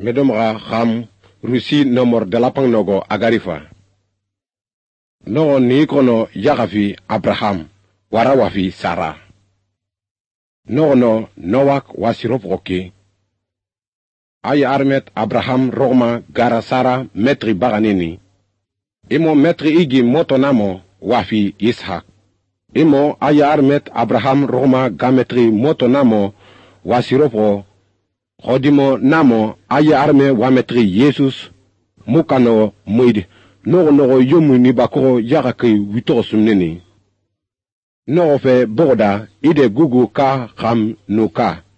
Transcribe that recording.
medomra ham rusi nomor dalapang nogo agarifa. No ni kono yagafi Abraham, warawafi Sara. No Noak wasiropoke. Aya armet Abraham Roma gara Sara metri baganini. Imo metri igi moto namo wafi Ishak. Imo aya armet Abraham Roma gametri moto namo wasiropo. Hodimo namo aya arme wametri Jesus mukano muid. Nogo yomu ni bakoro yagaki wito sumneni. Nogo fe boda ide gugu ka ham nuka.